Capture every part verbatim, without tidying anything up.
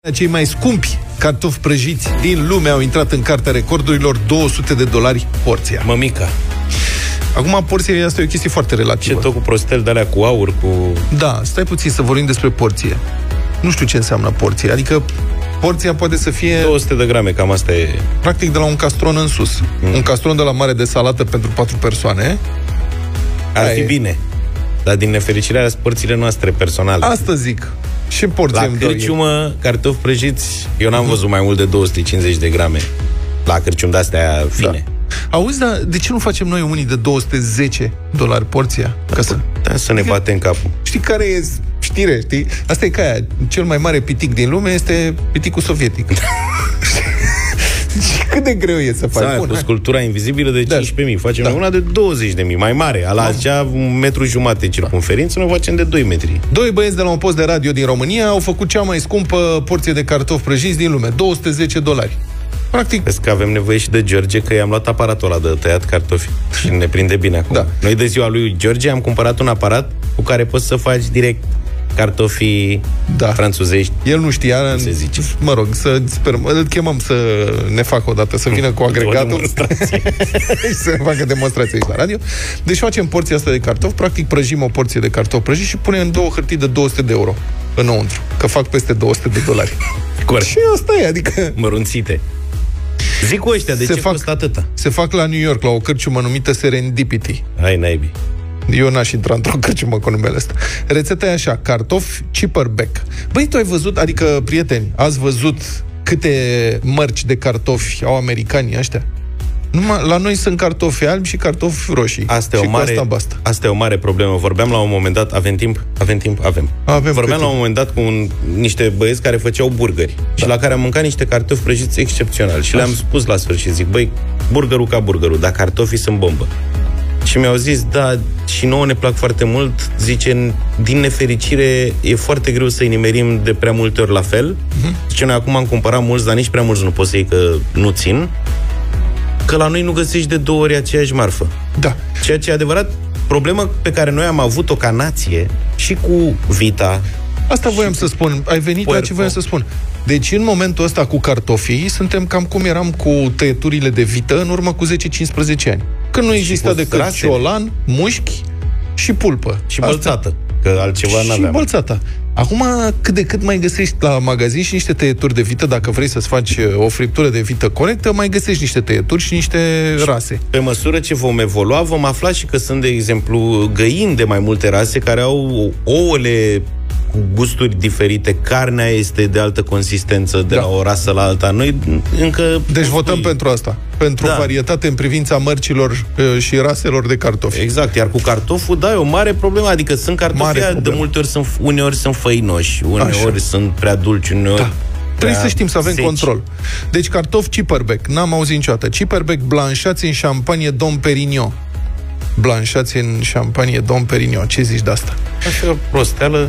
Cei mai scumpi cartofi prăjiți din lume au intrat în cartea recordurilor, două sute de dolari porția. Mămica. Acum, porția asta e o chestie foarte relativă. Ce tot cu prostel de alea cu aur, cu... Da, stai puțin să vorbim despre porție. Nu știu ce înseamnă porție. Adică porția poate să fie... două sute de grame, cam asta e... Practic de la un castron în sus. Mm. Un castron de la mare de salată pentru patru persoane. Ar fi e... bine. Dar din nefericire alea sunt părțile noastre personale. Asta zic. Și porție la cârciumă, cartofi prăjiți, eu n-am uh-huh. văzut mai mult de două sute cincizeci de grame. La cârcium de-astea fine. Da. Auzi, dar de ce nu facem noi unii de două sute zece dolari porția? Ca să... Da, să ne batem capul. Știi care e știre, știi? Asta e ca aia. Cel mai mare pitic din lume este piticul sovietic. Și cât de greu e să faci? Bun, cu sculptura invizibilă de cincisprezece mii. Facem da. una de douăzeci de mii, mai mare. Ala zicea un metru jumate circumferință, noi facem de doi metri. Doi băieți de la un post de radio din România au făcut cea mai scumpă porție de cartofi prăjiți din lume. două sute zece dolari. Practic. Vezi că avem nevoie și de George, că i-am luat aparatul ăla de tăiat cartofi și ne prinde bine acum. Da. Noi de ziua lui George am cumpărat un aparat cu care poți să faci direct cartofii da. franțuzești. El nu știa, se zice. Mă rog, să sperăm, îl chemăm să ne facă o dată, să vină cu agregatul și să facă demonstrație aici la radio. Deci facem porția asta de cartofi, practic prăjim o porție de cartofi prăjiți și punem în două hârtii de două sute de euro înăuntru, că fac peste două sute de dolari. Corect. Și asta e, adică... Mărunțite. Zic cu ăștia, de se ce fac, costă atâta? Se fac la New York, la o cârciumă numită Serendipity. Hai, naibii. Eu n-aș intra într-o cărciumă cu numele ăsta. Rețeta e așa, cartofi chipperback. Băi, tu ai văzut, adică, prieteni, ați văzut câte mărci de cartofi au americanii ăștia? Numai, la noi sunt cartofi albi și cartofi roșii. Asta e o mare, asta, basta. Asta e o mare problemă. Vorbeam la un moment dat, avem timp? Avem timp? Avem. avem Vorbeam la un moment dat cu un, niște băieți care făceau burgeri da. și la care am mâncat niște cartofi prăjiți excepțional. Și așa. Le-am spus la sfârșit, zic, băi, burgerul ca burgerul, dar cartofii sunt bombă. Și mi-au zis, da, și nouă ne plac foarte mult. Zice, din nefericire e foarte greu să-i nimerim de prea multe ori la fel. uh-huh. Zice, noi acum am cumpărat mulți, dar nici prea mulți nu poți să iei, că nu țin. Că la noi nu găsești de două ori aceeași marfă. Da. Ceea ce e adevărat, problema pe care noi am avut-o ca nație și cu Vita. Asta voiam să spun, ai venit Puerco. La ce voiam să spun. Deci în momentul ăsta cu cartofii suntem cam cum eram cu tăieturile de vită în urmă cu zece cincisprezece ani. Când nu exista decât ciolan, mușchi și pulpă. Și bălțată, că altceva n-aveam. Și bălțata. Acum, cât de cât mai găsești la magazin și niște tăieturi de vită, dacă vrei să-ți faci o friptură de vită corectă, mai găsești niște tăieturi și niște rase. Pe măsură ce vom evolua, vom afla și că sunt, de exemplu, găini de mai multe rase care au ouăle cu gusturi diferite, carnea este de altă consistență de da. la o rasă la alta. Noi încă... Deci votăm noi... pentru asta. Pentru da. varietate în privința mărcilor uh, și raselor de cartofi. Exact, iar cu cartoful, da, e o mare problemă. Adică sunt cartofi, de multe ori sunt, uneori sunt făinoși, uneori Așa. sunt prea dulci, uneori... Da. Trebuie să știm, să avem seci. control. Deci cartofi chipperback, n-am auzit niciodată. Chipperback blanșați în șampanie Dom Perignon. Blanșați în șampanie Dom Perignon. Ce zici de asta? Asta e o prosteală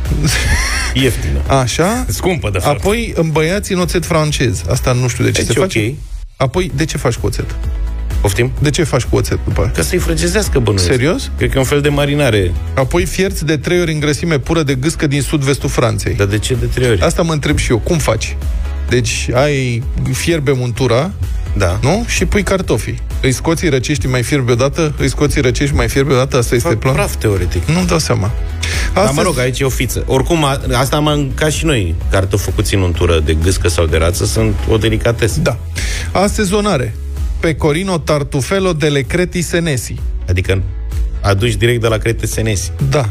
ieftină. Așa. Scumpă, de fapt. Apoi îmbăiați în oțet francez. Asta nu știu de ce deci se face. Okay. Apoi, de ce faci cu oțet? Poftim? De ce faci cu oțet după aia? Ca să-i frăgezească, bănuiesc. Serios? Cred că e un fel de marinare. Apoi fierți de trei ori în grăsime pură de gâscă din sud-vestul Franței. Dar de ce de trei ori? Asta mă întreb și eu. Cum faci? Deci ai fierbe untura, da. nu? Și pui cartofii. Îi scoți, îi răcești, mai fierbe odată, îi scoți, îi răcești, mai fierbe odată, asta este plan? Praf, teoretic. Nu-mi dau seama. Asta... Dar mă rog, aici e o fiță. Oricum, a, asta am ca și noi, cartofi făcuți în untură de gâscă sau de rață, sunt o delicatesă. Da. Asezonare. Pecorino tartufelo delle Creti Senesi. Adică aduci direct de la Crete Senesi. Da.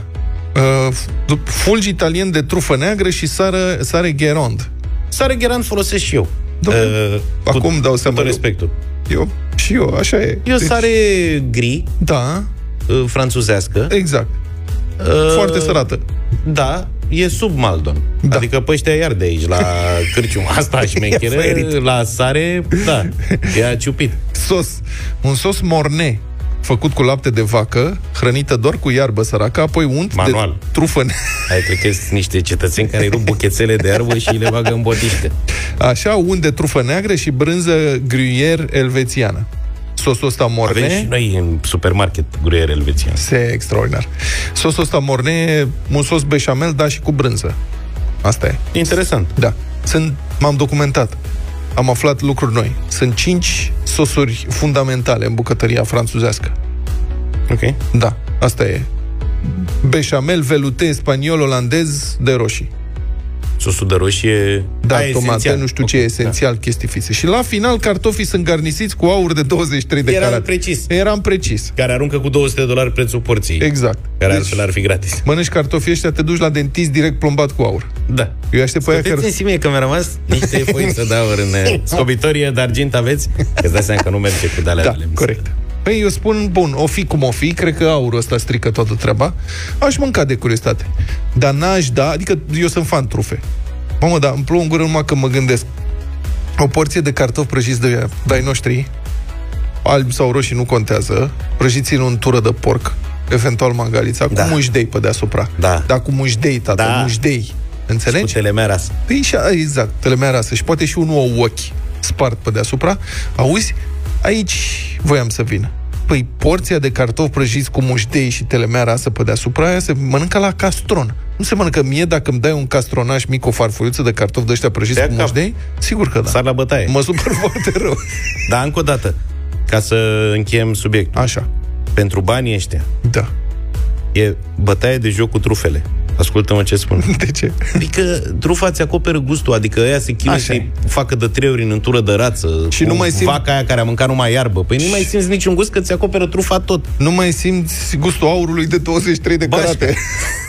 Uh, fulgi italien de trufă neagră și sare, sare Guerande. Sare Guerande folosesc și eu. Uh, Acum cu, dau seama. Cu respectul. Eu, și eu, așa e. E o sare gri. Da. Uh, franțuzească. Exact. Uh, Foarte sărată. Da. E sub Maldon. Da. Adică pe ăștia iar de aici, la cârcium. Asta și menchire, la sare, da, e ciupit. Sos. Un sos mornay, făcut cu lapte de vacă, hrănită doar cu iarbă săracă, apoi unt Manual. de trufă. Ai cred că sunt niște cetățeni care rup buchețele de iarbă și le bagă în botiște. Așa, unt de trufă neagră și brânză gruyère elvețiană. Sosul ăsta mornay. Avem și noi în supermarket gruyère elvețian. Se extraordinar. Sosul ăsta mornay, un sos beșamel, da, și cu brânză. Asta e. Interesant. Da. Sunt, m-am documentat. Am aflat lucruri noi. Sunt cinci sosuri fundamentale în bucătăria franțuzească. Ok. Da, asta e. Beșamel, velute, spaniol, olandez, de roșii. Sosul de roșie... Da, tomate, nu știu ce, okay, esențial, da. Chestii fixe. Și la final, cartofii sunt garnisiți cu aur de douăzeci și trei de carate. Eram precis. Eram precis. Care aruncă cu două sute de dolari prețul porției. Exact. Care deci, altfel ar fi gratis. Mănânci cartofii ăștia, te duci la dentist direct plombat cu aur. Da. Eu aștept pe aia că... Scoteți-mi mie că mi-a rămas niște foiță de aur în scobitorie de argint aveți? Că-ți dai seama că nu merge cu de-alea. Da, corect. Păi eu spun, bun, o fi cum o fi, cred că aurul ăsta strică toată treaba. Aș mânca de curiozitate. Dar n-aș da, adică eu sunt fan trufe. Mamă, dar îmi plouă în gură numai că mă gândesc. O porție de cartofi prăjiți de ai noștri, albi sau roșii, nu contează, prăjiți în untură de porc, eventual mangalița, da. Cu mușdei pe deasupra. Da. Da, cu mușdei, tată, da. Mușdei. Înțelegi? Și cu telemea rasă. Păi și, exact, telemea rasă. Și poate și un ou ochi spart pe deasupra. Auzi? Aici voiam să vină. Păi porția de cartofi prăjiți cu mușdei și telemea rasă pe deasupra, aia se mănâncă la castron. Nu se mănâncă mie dacă îmi dai un castronaș mic, o farfuriuță de cartofi de ăștia prăjiți cu mușdei? Sigur că da. Sar la bătaie. Mă supăr foarte rău. Dar încă o dată, ca să încheiem subiectul. Așa. Pentru banii ăștia. Da. E bătaie de joc cu trufele. Ascultă-mă ce spun. De ce? Adică trufa ți acoperă gustul, adică ăia se chinuie să facă de trei ori în untură de rață. Și nu mai simți vaca aia care a mâncat numai iarbă. Păi nu mai simți niciun gust, că ți acoperă trufa tot. Nu mai simți gustul aurului de douăzeci și trei de carate.